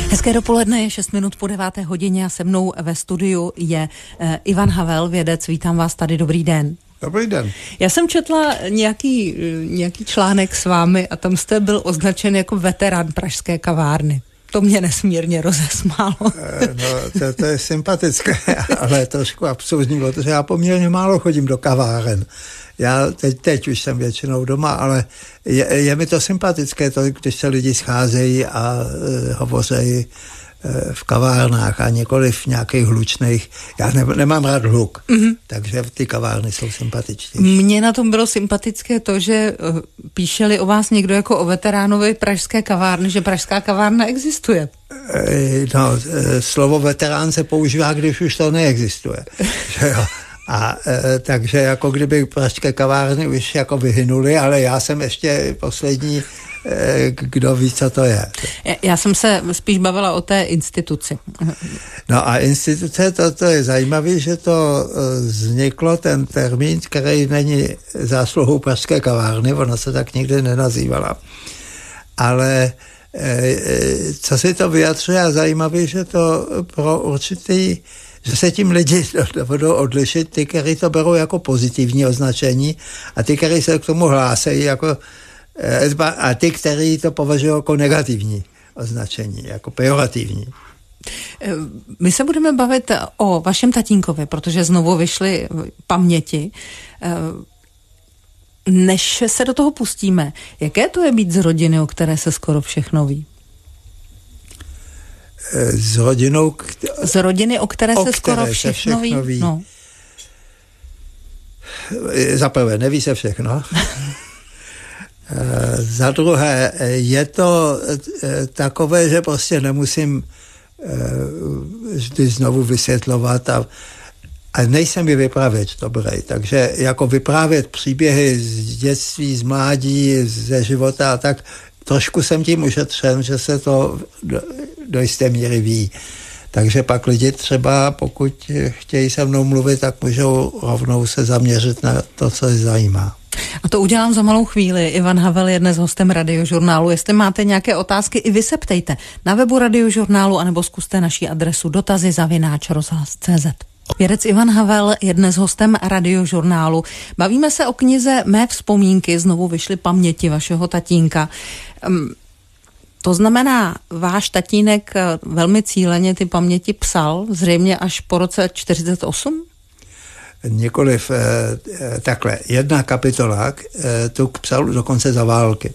Hezké dopoledne, je 6 minut po 9. hodině a se mnou ve studiu je Ivan Havel, vědec. Vítám vás tady, dobrý den. Dobrý den. Já jsem četla nějaký článek s vámi a tam jste byl označen jako veterán pražské kavárny. To mě nesmírně rozesmálo. No, to je sympatické, ale trošku absurdní, protože já poměrně málo chodím do kaváren. Já teď už jsem většinou doma, ale je mi to sympatické, když se lidi scházejí a hovořejí v kavárnách a nikoli v nějakých hlučných. Já nemám rád hluk, takže ty kavárny jsou sympatičtější. Mně na tom bylo sympatické to, že píšeli o vás někdo jako o veteránovi pražské kavárny, že pražská kavárna existuje. No, slovo veterán se používá, když už to neexistuje. Že jo? A takže jako kdyby pražské kavárny už jako vyhynuly, ale já jsem ještě poslední, kdo ví, co to je. Já jsem se spíš bavila o té instituci. No a instituce, to je zajímavé, že to vzniklo, ten termín, který není zásluhou pražské kavárny, ona se tak nikdy nenazývala. Ale co si to vyjadřuje a zajímavé, že to pro určitý, že se tím lidi budou odlišit, ty, kteří to berou jako pozitivní označení a ty, kteří se k tomu hlásejí jako a ty, kteří to považují jako negativní označení, jako pejorativní. My se budeme bavit o vašem tatínkovi, protože znovu vyšly paměti. Než se do toho pustíme, jaké to je být z rodiny, o které se skoro všechno ví? Z rodiny, o které se skoro všechno ví? No. Za prvé, neví se všechno. Za druhé, je to takové, že prostě nemusím vždy znovu vysvětlovat a nejsem mi vypravěč dobrý, takže jako vyprávět příběhy z dětství, z mládí, ze života a tak, trošku jsem tím ušetřen, že se to do jisté míry ví. Takže pak lidi třeba, pokud chtějí se mnou mluvit, tak můžou rovnou se zaměřit na to, co je zajímá. A to udělám za malou chvíli. Ivan Havel je dnes hostem Radiožurnálu. Jestli máte nějaké otázky, i vy se ptejte na webu Radiožurnálu anebo zkuste naši adresu dotazy@rozhlas.cz. Vědec Ivan Havel je dnes hostem Radiožurnálu. Bavíme se o knize Mé vzpomínky, znovu vyšly paměti vašeho tatínka. To znamená, váš tatínek velmi cíleně ty paměti psal, zřejmě až po roce 48? Nikoliv takhle. Jedna kapitola tu psal dokonce za války.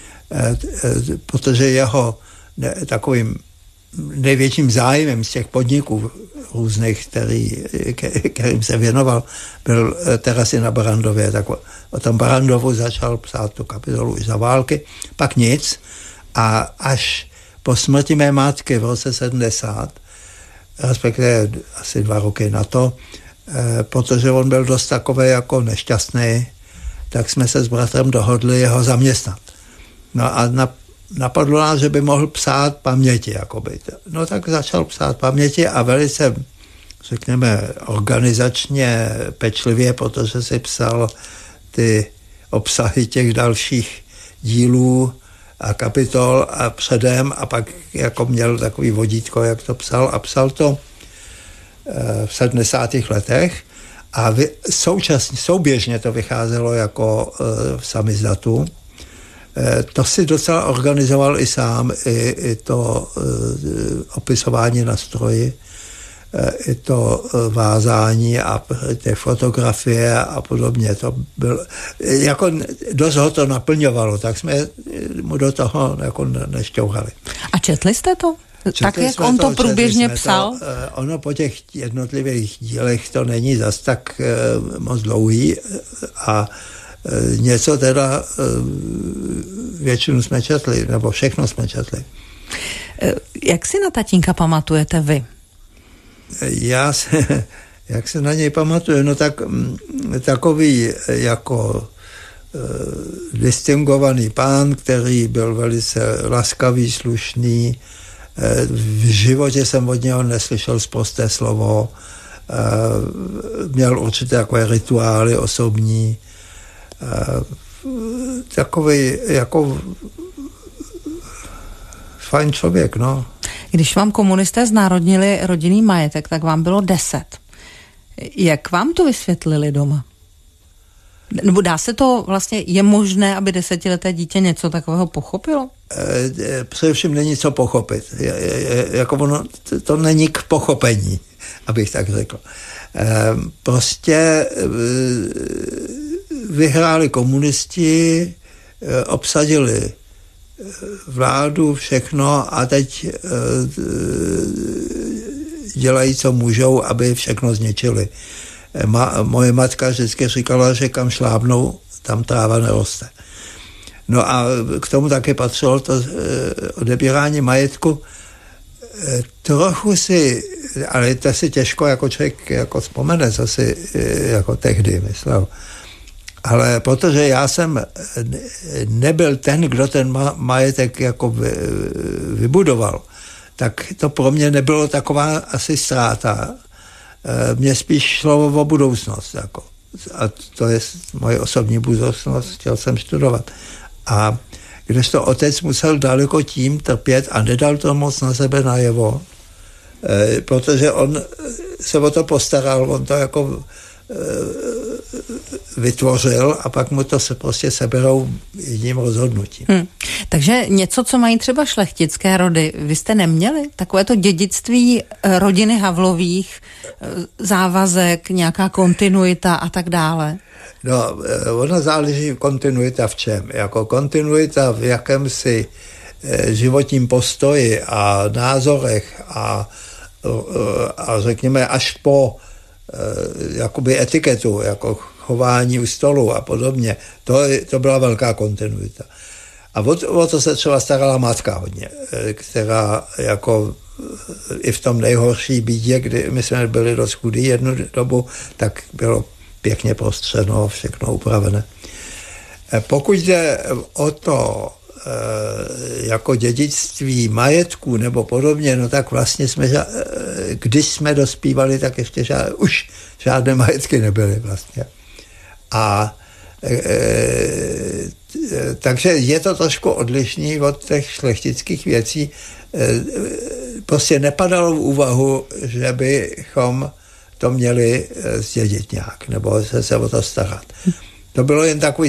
Protože jeho takovým největším zájmem z těch podniků různých, kterým se věnoval, byl terasy na Barrandově. Tak o tom Barrandovu začal psát tu kapitolu už za války, pak nic. A až po smrti mé matky v roce 70, respektive asi 2 roky na to, protože on byl dost takový jako nešťastný, tak jsme se s bratrem dohodli jeho zaměstnat. No a napadlo nás, že by mohl psát paměti. Jakoby. No tak začal psát paměti a velice, řekněme, organizačně pečlivě, protože si psal ty obsahy těch dalších dílů a kapitol a předem a pak jako měl takový vodítko, jak to psal a psal to v 70. letech a souběžně to vycházelo jako v samizdatu. To si docela organizoval i sám, i to opisování na stroji, i to vázání a ty fotografie a podobně. To bylo, jako dost ho to naplňovalo, tak jsme mu do toho jako nešťouhali. A četli jste to? Tak, jak on to průběžně psal? Ono po těch jednotlivých dílech to není zas tak moc dlouhý a něco teda většinu jsme četli, nebo všechno jsme četli. Jak si na tatínka pamatujete vy? Jak se na něj pamatuju, no tak takový jako distingovaný pán, který byl velice laskavý, slušný. V životě jsem od něho neslyšel sprosté slovo. Měl určité takové rituály osobní. Takový jako fajn člověk, no. Když vám komunisté znárodnili rodinný majetek, tak vám bylo 10. Jak vám to vysvětlili doma? Nebo dá se to vlastně, je možné, aby 10leté dítě něco takového pochopilo? Především není co pochopit. Jako ono, to není k pochopení, abych tak řekl. Prostě vyhráli komunisti, obsadili vládu, všechno a teď dělají, co můžou, aby všechno zničili. Moje matka vždycky říkala, že kam šlápnou, tam tráva neroste. No a k tomu také patřilo to odebírání majetku. Trochu si, ale to si těžko jako člověk jako vzpomene, co si jako tehdy myslel. Ale protože já jsem nebyl ten, kdo ten majetek jako vybudoval, tak to pro mě nebylo taková asi ztráta. Mně spíš šlo o budoucnost. Jako. A to je moje osobní budoucnost, chtěl jsem studovat. A když to otec musel daleko tím trpět a nedal to moc na sebe najevo, protože on se o to postaral, on to jako vytvořil a pak mu to se prostě seberou jedním rozhodnutím. Takže něco, co mají třeba šlechtické rody, vy jste neměli? Takové to dědictví rodiny Havlových, závazek, nějaká kontinuita a tak dále? No, ono záleží kontinuita v čem. Jako kontinuita v jakémsi životním postoji a názorech a řekněme až po jakoby etiketu, jako chování u stolu a podobně. To byla velká kontinuita. A o to se třeba starala matka hodně, která jako i v tom nejhorší bídě, kdy my jsme byli dost chudí jednu dobu, tak bylo pěkně prostřeno, všechno upravené. Pokud jde o to jako dědictví majetku nebo podobně, no tak vlastně jsme, když jsme dospívali, tak ještě už žádné majetky nebyly vlastně. A takže je to trošku odlišný od těch šlechtických věcí. Prostě nepadalo v úvahu, že bychom to měli zdědit nějak, nebo se o to starat. To bylo jen takový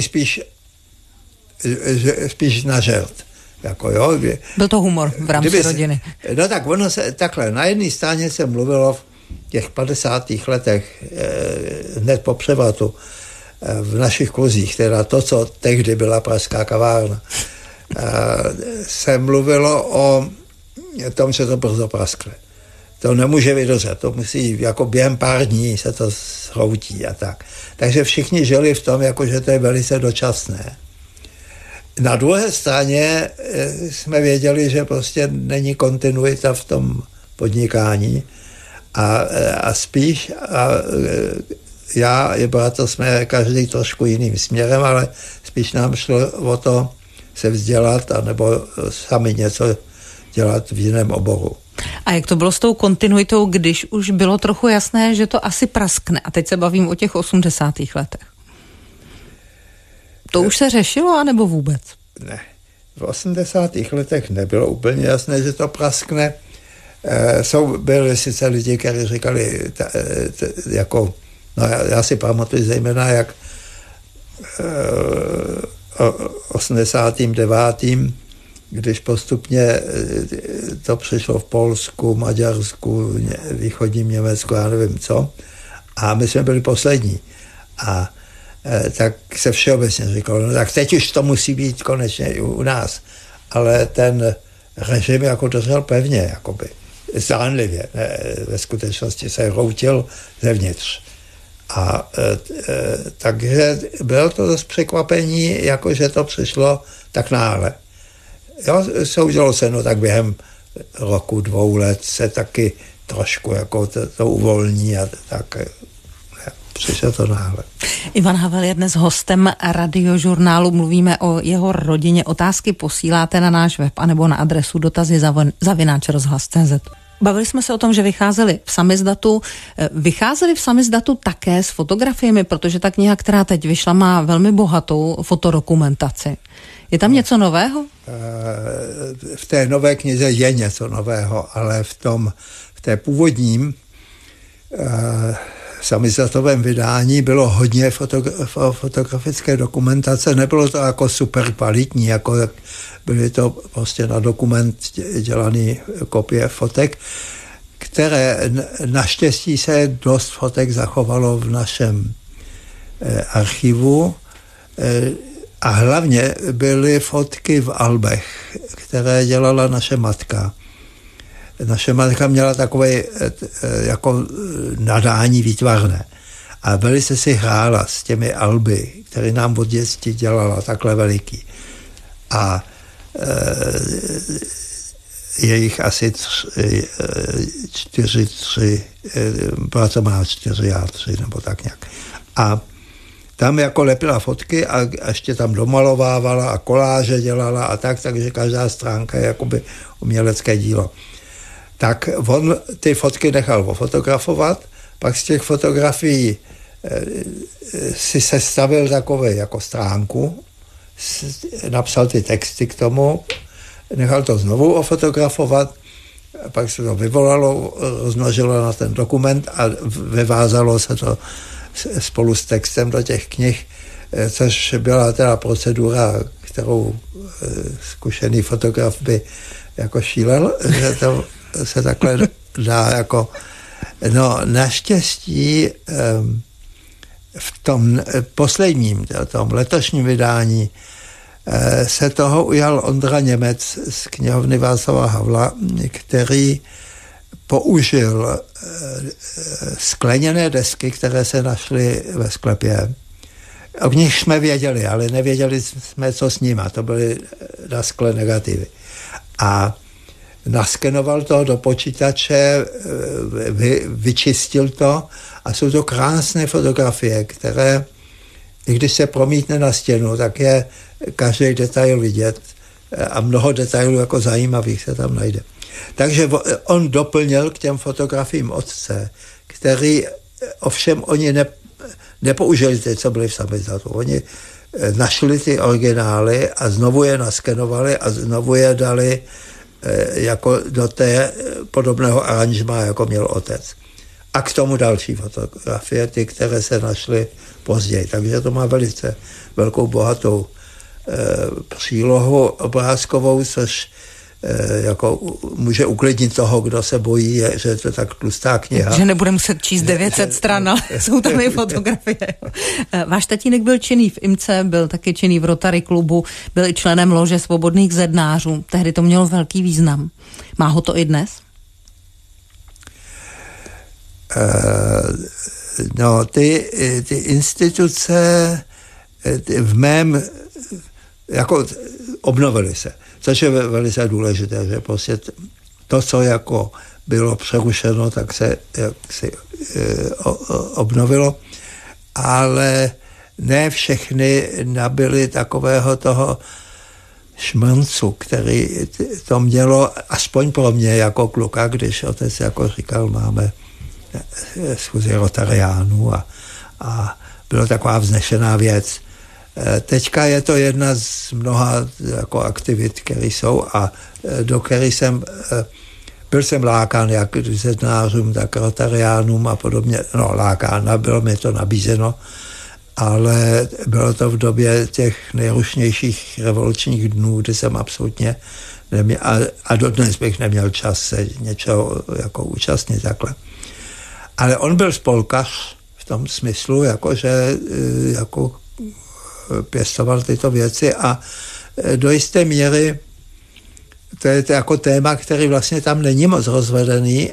spíš na žert. Jako, jo. Byl to humor v rámci rodiny. No tak ono se takhle, na jedné straně se mluvilo v těch 50. letech hned po převratu v našich kruzích, teda to, co tehdy byla pražská kavárna, se mluvilo o tom, že to brzo praskne. To nemůže vydržet, to musí, jako během pár dní se to zhroutí a tak. Takže všichni žili v tom, jako že to je velice dočasné. Na druhé straně jsme věděli, že prostě není kontinuita v tom podnikání a spíš já i bratr jsme každý trošku jiným směrem, ale spíš nám šlo o to se vzdělat anebo sami něco dělat v jiném oboru. A jak to bylo s tou kontinuitou, když už bylo trochu jasné, že to asi praskne? A teď se bavím o těch 80. letech. To už se řešilo, anebo vůbec? Ne. V 80. letech nebylo úplně jasné, že to praskne. Byli sice lidi, kteří říkali, jako, no já si pamatuju zejména, jak 89. když postupně to přišlo v Polsku, Maďarsku, východním Německu, já nevím co, a my jsme byli poslední. A tak se všeobecně říkalo, no tak teď už to musí být konečně i u nás. Ale ten režim jako držel pevně, jakoby, zdánlivě. Ve skutečnosti se hroutil zevnitř. A takže bylo to dost překvapení, jako že to přišlo tak náhle. Jo, soudilo se, no tak během roku, 2 let se taky trošku jako to uvolní a tak přišlo to náhle. Ivan Havel je dnes hostem Radiožurnálu. Mluvíme o jeho rodině. Otázky posíláte na náš web anebo na adresu dotazy@rozhlas.cz. Bavili jsme se o tom, že vycházeli v samizdatu. Vycházeli v samizdatu také s fotografiemi, protože ta kniha, která teď vyšla, má velmi bohatou fotodokumentaci. Je tam něco nového? V té nové knize je něco nového, ale v té původním samizatovém vydání bylo hodně fotografické dokumentace. Nebylo to jako super kvalitní, jako byly to prostě na dokument dělané kopie fotek, které naštěstí se dost fotek zachovalo v našem archivu a hlavně byly fotky v albech, které dělala naše matka. Naše matka měla takové jako nadání výtvarné a velice si hrála s těmi alby, které nám od dětství dělala takhle veliký. A je jich asi 4, bratr má 4, já 3, nebo tak nějak. A tam jako lepila fotky a ještě tam domalovávala a koláže dělala a tak, takže každá stránka je jakoby umělecké dílo. Tak on ty fotky nechal ofotografovat, pak z těch fotografií si sestavil takové jako stránku, napsal ty texty k tomu, nechal to znovu ofotografovat, pak se to vyvolalo, rozmnožilo na ten dokument a vyvázalo se to spolu s textem do těch knih, což byla teda procedura, kterou zkušený fotograf by jako šílel, že to se takhle dá jako... No, naštěstí v tom posledním, tom letošním vydání se toho ujal Ondra Němec z knihovny Václava Havla, který použil skleněné desky, které se našly ve sklepě. O nich jsme věděli, ale nevěděli jsme, co s nimi. To byly na skle negativy. A naskenoval to do počítače, vyčistil to a jsou to krásné fotografie, které, i když se promítne na stěnu, tak je každý detail vidět a mnoho detailů jako zajímavých se tam najde. Takže on doplnil k těm fotografiím otce, který ovšem oni nepoužili ty, co byly v samizatu. Oni našli ty originály a znovu je naskenovali a znovu je dali jako do té podobného aranžma, jako měl otec. A k tomu další fotografie, ty, které se našly později. Takže to má velice velkou, bohatou přílohu obrázkovou, což jako může uklidnit toho, kdo se bojí, že je to tak tlustá kniha. Že nebude muset číst 900 stran, ale jsou tam i fotografie. Váš tatínek byl činný v IMCE, byl taky činný v Rotary klubu, byl i členem lože svobodných zednářů. Tehdy to mělo velký význam. Má ho to i dnes? No, ty instituce v mém jako obnovily se. Což je velice důležité, že prostě to, co jako bylo přerušeno, tak se obnovilo, ale ne všechny nabyly takového toho šmrncu, který to mělo, aspoň pro mě jako kluka, když otec jako říkal, máme schůzi rotariánů a bylo taková vznešená věc. Teďka je to jedna z mnoha jako aktivit, které jsou a do kterých byl jsem lákán jak zednářům, tak rotariánům a podobně. No, lákán, bylo mi to nabízeno, ale bylo to v době těch nejrušnějších revolučních dnů, kdy jsem absolutně neměl, a dodnes bych neměl čas se něčeho jako účastnit takhle. Ale on byl spolkař v tom smyslu, jako že jako pěstoval tyto věci a do jisté míry to je jako téma, který vlastně tam není moc rozvedený,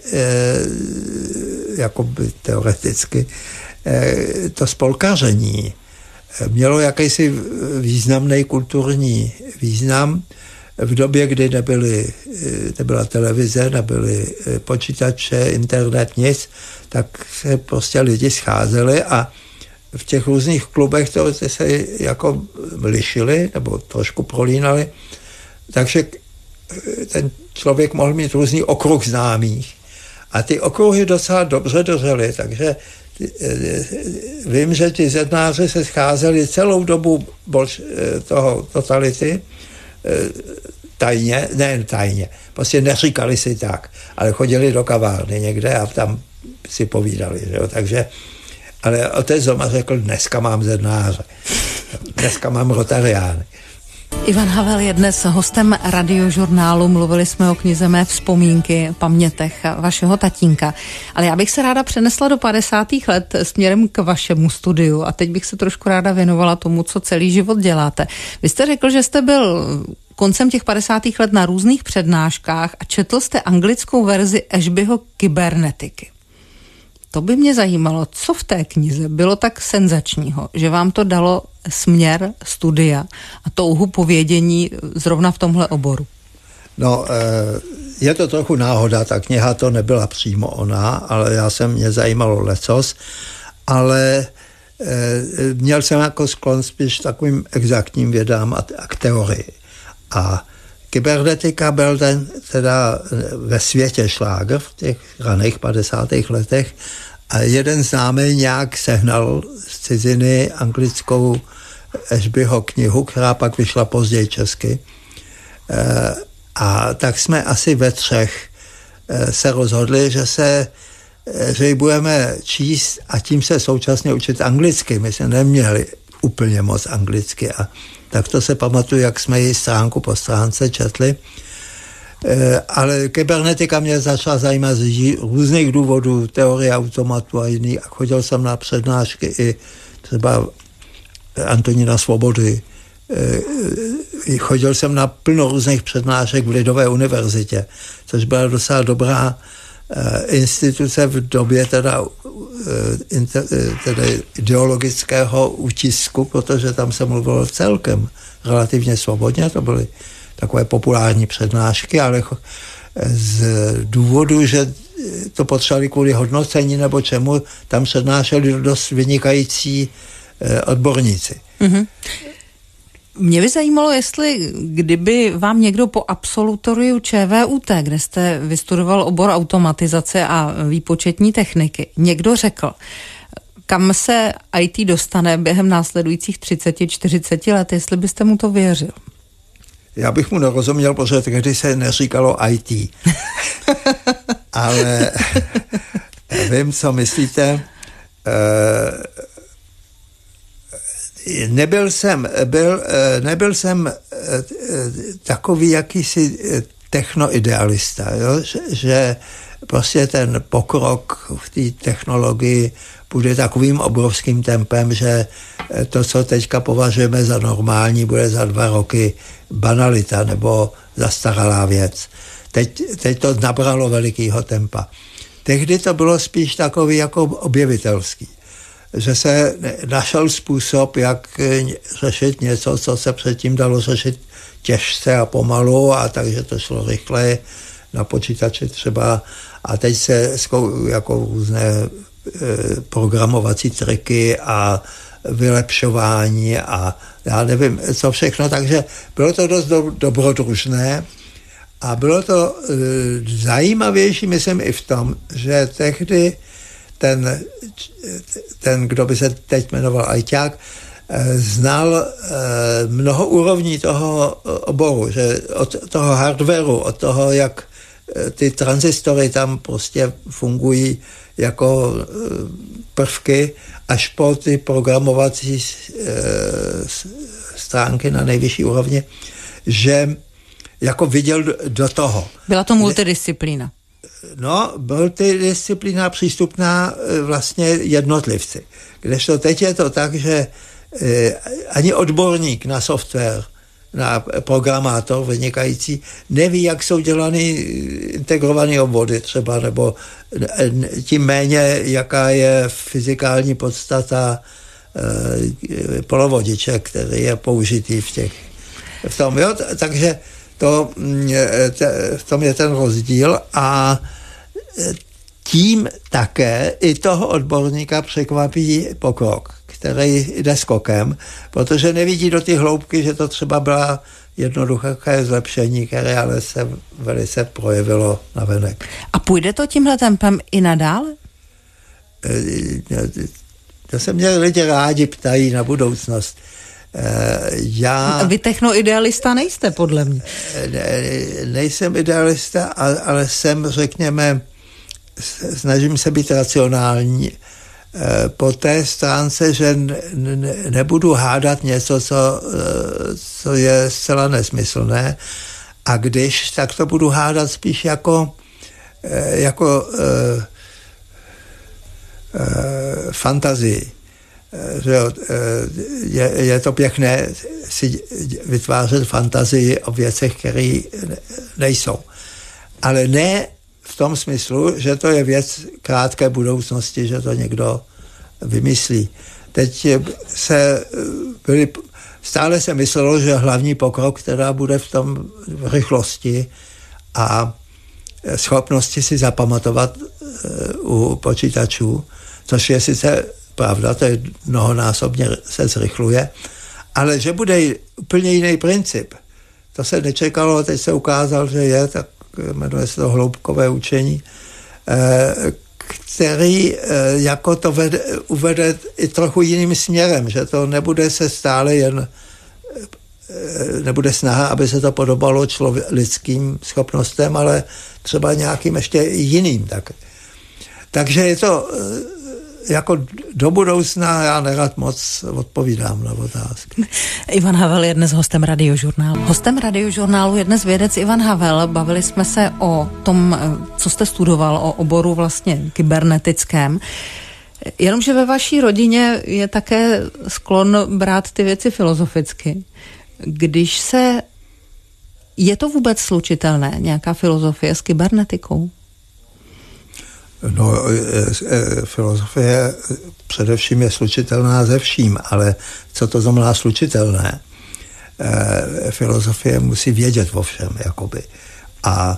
jako by teoreticky. To spolkaření mělo jakýsi významný kulturní význam v době, kdy nebyla televize, nebyly počítače, internet, nic, tak se prostě lidi scházeli a v těch různých klubech to se jako lišili nebo trošku prolínali, takže ten člověk mohl mít různý okruh známých a ty okruhy docela dobře dořely, takže vím, že ti zednáři se scházeli celou dobu toho totality tajně, nejen tajně, prostě neříkali si tak, ale chodili do kavárny někde a tam si povídali, že jo, takže, ale otec doma řekl, dneska mám zednáře, dneska mám rotariány. Ivan Havel je dnes hostem Radiožurnálu. Mluvili jsme o knize Mé vzpomínky, pamětech vašeho tatínka. Ale já bych se ráda přenesla do 50. let směrem k vašemu studiu a teď bych se trošku ráda věnovala tomu, co celý život děláte. Vy jste řekl, že jste byl koncem těch 50. let na různých přednáškách a četl jste anglickou verzi Ashbyho Kybernetiky. To by mě zajímalo, co v té knize bylo tak senzačního, že vám to dalo směr studia a touhu po vědění zrovna v tomhle oboru. No, je to trochu náhoda, ta kniha to nebyla přímo ona, ale mě zajímalo lecos, ale měl jsem jako sklon spíš takovým exaktním vědám a k teorii. A kybernetika byl teda ve světě šlágr v těch raných 50. letech a jeden známý nějak sehnal z ciziny anglickou Ashbyho knihu, která pak vyšla později česky. A tak jsme asi ve 3 se rozhodli, že ji budeme číst a tím se současně učit anglicky. My jsme neměli úplně moc anglicky a tak to se pamatuju, jak jsme ji stránku po stránce četli. Ale kybernetika mě začala zajímat z různých důvodů, teorie automatu a jiný. A chodil jsem na přednášky i třeba Antonína Svobody. Chodil jsem na plno různých přednášek v Lidové univerzitě, což byla docela dobrá instituce v době teda ideologického útisku, protože tam se mluvilo celkem relativně svobodně, to byly takové populární přednášky, ale z důvodu, že to potřebovali kvůli hodnocení nebo čemu, tam přednášeli dost vynikající odborníci. Mm-hmm. Mě by zajímalo, jestli kdyby vám někdo po absolutoriu ČVUT, kde jste vystudoval obor automatizace a výpočetní techniky, někdo řekl, kam se IT dostane během následujících 30-40 let, jestli byste mu to věřil? Já bych mu nerozuměl, protože tehdy se neříkalo IT. Ale vím, co myslíte. Nebyl jsem takový jakýsi technoidealista, jo? Že prostě ten pokrok v té technologii bude takovým obrovským tempem, že to, co teďka považujeme za normální, bude za 2 roky banalita nebo zastaralá věc. Teď to nabralo velikýho tempa. Tehdy to bylo spíš takový jako objevitelský, že se našel způsob, jak řešit něco, co se předtím dalo řešit těžce a pomalu, a takže to šlo rychleji na počítači třeba. A teď se jako různé programovací triky a vylepšování a já nevím, co všechno, takže bylo to dost dobrodružné a bylo to zajímavější, myslím, i v tom, že tehdy ten, kdo by se teď jmenoval ajťák, znal mnoho úrovní toho oboru, že od toho hardwareu, od toho, jak ty tranzistory tam prostě fungují jako prvky, až po ty programovací stránky na nejvyšší úrovni, že jako viděl do toho. Byla to multidisciplína. No, multidisciplína přístupná vlastně jednotlivci. Kdežto teď je to tak, že ani odborník na software, na programátor vynikající, neví, jak jsou dělány integrované obvody třeba, nebo tím méně, jaká je fyzikální podstata polovodiče, který je použitý v tom. Jo? Takže v tom je ten rozdíl a tím také i toho odborníka překvapí pokrok, který jde skokem, protože nevidí do ty hloubky, že to třeba byla jednoduché zlepšení, které ale se velice projevilo navenek. A půjde to tímhle tempem i nadále? to se mě lidi rádi ptají na budoucnost. Vy technoidealista nejste, podle mě. Nejsem idealista, ale jsem, řekněme, snažím se být racionální. Po té stránce, že nebudu hádat něco, co je zcela nesmyslné, a když, tak to budu hádat spíš jako fantazii. Je to pěkné si vytvářet fantazii o věcech, které nejsou. Ale ne v tom smyslu, že to je věc krátké budoucnosti, že to někdo vymyslí. Teď stále se myslelo, že hlavní pokrok, která bude v tom rychlosti a schopnosti si zapamatovat u počítačů, což je sice pravda, to je mnohonásobně se zrychluje, ale že bude úplně jiný princip. To se nečekalo, teď se ukázal, že je, tak jmenuje se to hloubkové učení, který jako to uvede i trochu jiným směrem, že to nebude se stále jen nebude snaha, aby se to podobalo lidským schopnostem, ale třeba nějakým ještě jiným. Takže je to jako do budoucna, já nerad moc odpovídám na otázky. Ivan Havel je dnes hostem Radiožurnálu. Hostem Radiožurnálu je dnes vědec Ivan Havel. Bavili jsme se o tom, co jste studoval, o oboru vlastně kybernetickém. Jenomže ve vaší rodině je také sklon brát ty věci filozoficky. Je to vůbec slučitelné, nějaká filozofie s kybernetikou? No, filozofie především je slučitelná se vším, ale co to znamená slučitelné? Filozofie musí vědět o všem, jakoby. A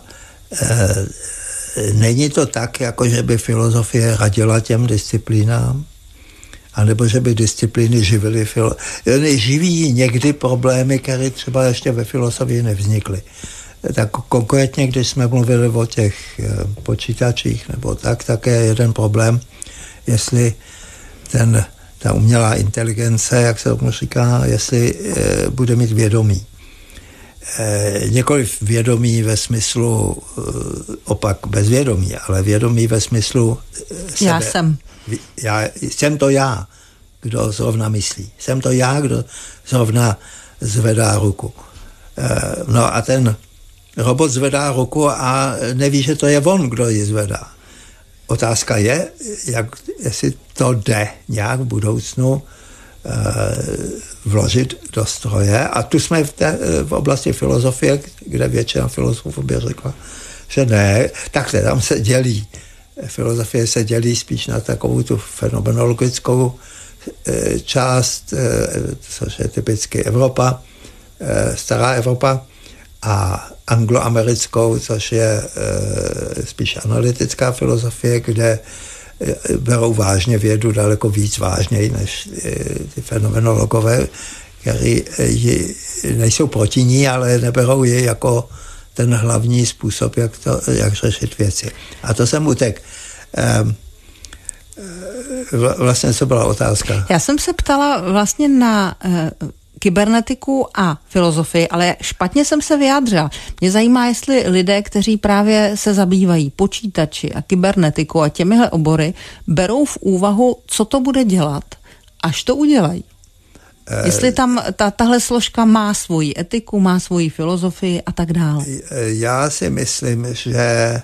není to tak, jako že by filozofie radila těm disciplínám, anebo že by disciplíny živily živí někdy problémy, které třeba ještě ve filozofii nevznikly. Tak konkrétně, když jsme mluvili o těch počítačích nebo tak je jeden problém, jestli ta umělá inteligence, jak se tomu říká, jestli bude mít vědomí. Nikoliv vědomí ve smyslu opak bezvědomí, ale vědomí ve smyslu sebe. Já jsem. Jsem to já, kdo zrovna myslí. Jsem to já, kdo zrovna zvedá ruku. No a ten robot zvedá ruku a neví, že to je on, kdo ji zvedá. Otázka je, jestli to jde nějak v budoucnu vložit do stroje. A tu jsme v oblasti filozofie, kde většina filozofů by řekla, že ne. Takhle tam se dělí. Filozofie se dělí spíš na takovou tu fenomenologickou část, což je typicky Evropa, stará Evropa, a angloamerickou, což je spíš analytická filozofie, kde berou vážně vědu daleko víc vážněji než ty fenomenologové, kteří nejsou proti ní, ale neberou ji jako ten hlavní způsob, jak řešit věci. A to jsem utek. Vlastně co byla otázka? Já jsem se ptala vlastně na kybernetiku a filozofii, ale špatně jsem se vyjádřila. Mě zajímá, jestli lidé, kteří právě se zabývají počítači a kybernetikou a těmihle obory, berou v úvahu, co to bude dělat, až to udělají. Jestli tam tahle složka má svoji etiku, má svoji filozofii a tak dále. Já si myslím, že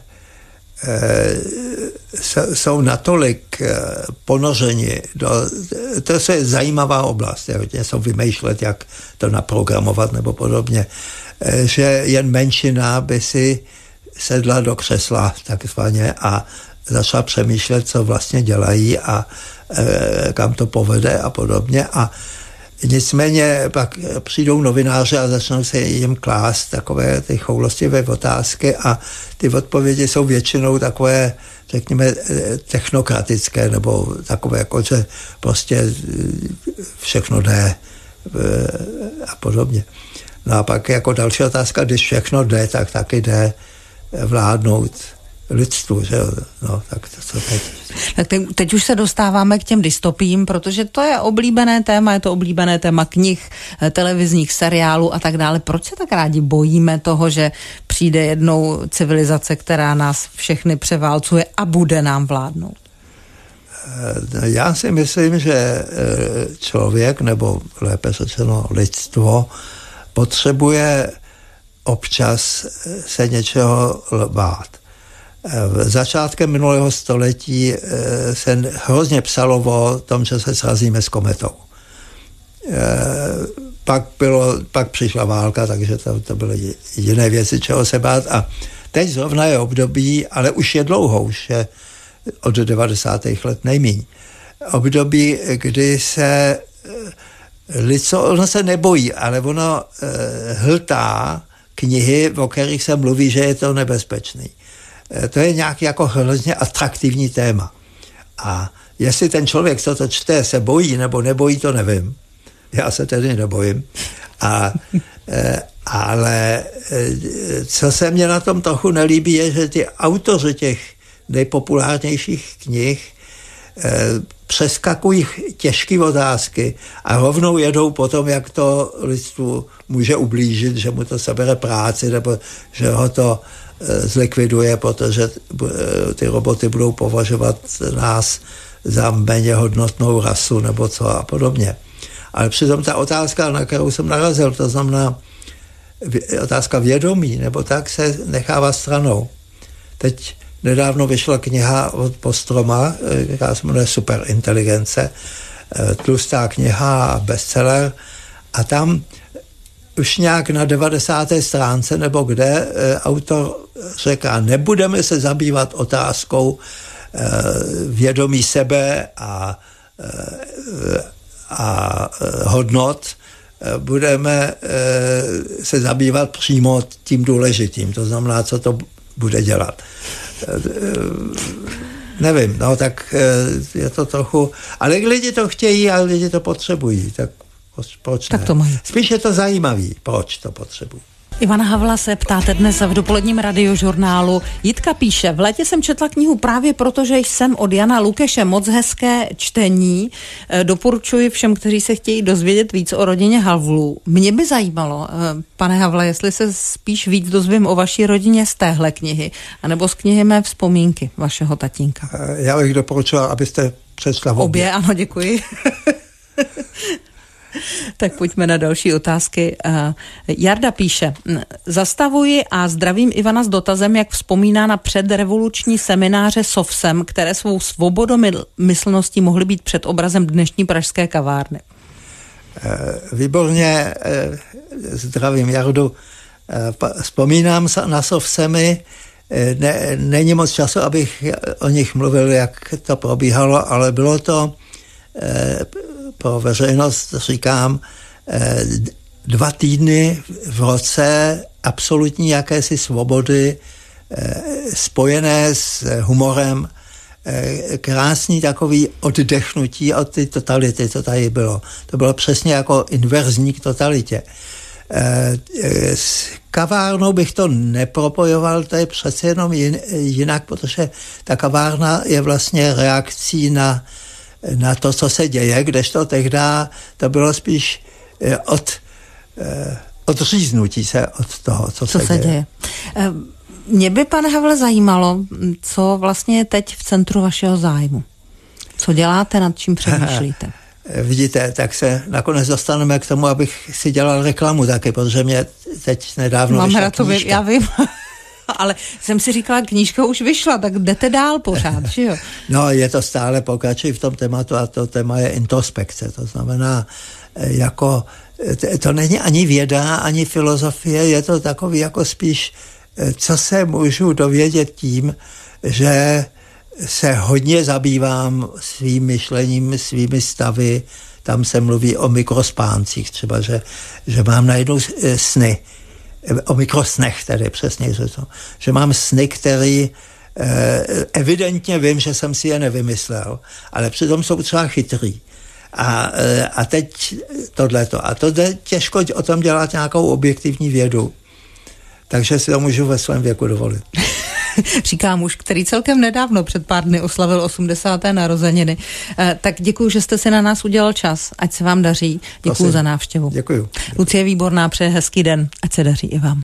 jsou natolik ponořeni to je zajímavá oblast, něco vymýšlet, jak to naprogramovat nebo podobně, že jen menšina by si sedla do křesla takzvaně a začala přemýšlet, co vlastně dělají a kam to povede a podobně. A nicméně pak přijdou novináři a začnou se jim klást takové ty choulostivé otázky a ty odpovědi jsou většinou takové, řekněme, technokratické nebo takové, jako že prostě všechno jde a podobně. No a pak jako další otázka, když všechno jde, tak taky jde vládnout lidstvu, že jo, no, tak to co teď. Tak teď už se dostáváme k těm dystopiím, protože to je oblíbené téma, je to oblíbené téma knih, televizních seriálů a tak dále. Proč se tak rádi bojíme toho, že přijde jednou civilizace, která nás všechny převálcuje a bude nám vládnout? Já si myslím, že člověk, nebo lépe řečeno lidstvo, potřebuje občas se něčeho bát. Začátkem minulého století se hrozně psalo o tom, že se srazíme s kometou. Pak přišla válka, takže to byly jiné věci, čeho se bát. A teď zrovna je období, ale už je dlouho, už je od 90. let nejmíň. Období, kdy se ono se nebojí, ale ono hltá knihy, o kterých se mluví, že je to nebezpečný. To je nějaký jako hrozně atraktivní téma. A jestli ten člověk, co to čte, se bojí nebo nebojí, to nevím. Já se tedy nebojím. Ale co se mně na tom trochu nelíbí, je, že ty autoři těch nejpopulárnějších knih přeskakují těžké otázky a rovnou jedou potom, jak to lidstvu může ublížit, že mu to sebere práci, nebo že ho to zlikviduje, protože ty roboty budou považovat nás za méně hodnotnou rasu, nebo co a podobně. Ale přitom ta otázka, na kterou jsem narazil, to znamená otázka vědomí, nebo tak, se nechává stranou. Teď nedávno vyšla kniha od Postroma, která se jmenuje Superinteligence, tlustá kniha, bestseller, a tam už nějak na 90. stránce nebo kde autor říká, nebudeme se zabývat otázkou vědomí sebe a hodnot, budeme se zabývat přímo tím důležitým, to znamená, co to bude dělat. Nevím, no tak je to trochu, ale lidi to chtějí a lidi to potřebují, tak proč ne? Tak to mají. Spíš je to zajímavý, proč to potřebují. Ivana Havla se ptáte dnes v dopoledním radiožurnálu. Jitka píše, v létě jsem četla knihu právě proto, že jsem od Jana Lukeše, moc hezké čtení. Doporučuji všem, kteří se chtějí dozvědět víc o rodině Havlů. Mě by zajímalo, pane Havle, jestli se spíš víc dozvím o vaší rodině z téhle knihy, anebo z knihy Mé vzpomínky vašeho tatínka. Já bych doporučoval, abyste přečetla obě. Ano, děkuji. Tak pojďme na další otázky. Jarda píše, zastavuji a zdravím Ivana s dotazem, jak vzpomíná na předrevoluční semináře SOVSem, které svou svobodomyslností mohly být před obrazem dnešní pražské kavárny. Výborně, zdravím Jardu. Vzpomínám na SOVSemy, není moc času, abych o nich mluvil, jak to probíhalo, ale bylo to pro veřejnost, říkám, 2 týdny v roce absolutní jakési svobody, spojené s humorem, krásný takový oddechnutí od té totality, co tady bylo. To bylo přesně jako inverzní k totalitě. S kavárnou bych to nepropojoval, to je přece jenom jinak, protože ta kavárna je vlastně reakcí na to, co se děje, kdežto tehdy to bylo spíš odříznutí se od toho, co se děje. Mě by, pane Havle, zajímalo, co vlastně je teď v centru vašeho zájmu. Co děláte, nad čím přemýšlíte? Vidíte, tak se nakonec dostaneme k tomu, abych si dělal reklamu taky, protože mě teď nedávno vyšla knížka. Já vím. Ale jsem si říkala, knížka už vyšla, tak jdete dál pořád, že jo? No, je to stále, pokračují v tom tématu a to téma je introspekce. To znamená, jako, to není ani věda, ani filozofie, je to takový jako spíš, co se můžu dovědět tím, že se hodně zabývám svým myšlením, svými stavy, tam se mluví o mikrospáncích třeba, že mám najednou sny, o mikrosnech tedy přesně řečeno, že mám sny, který evidentně vím, že jsem si je nevymyslel, ale přitom jsou třeba chytrý. A teď tohleto. A to je těžko o tom dělat nějakou objektivní vědu. Takže si to můžu ve svém věku dovolit. Říká muž, který celkem nedávno před pár dny oslavil 80. narozeniny. Tak děkuji, že jste si na nás udělal čas. Ať se vám daří. Děkuji za návštěvu. Děkuji. Lucie Výborná přeje hezký den. Ať se daří i vám.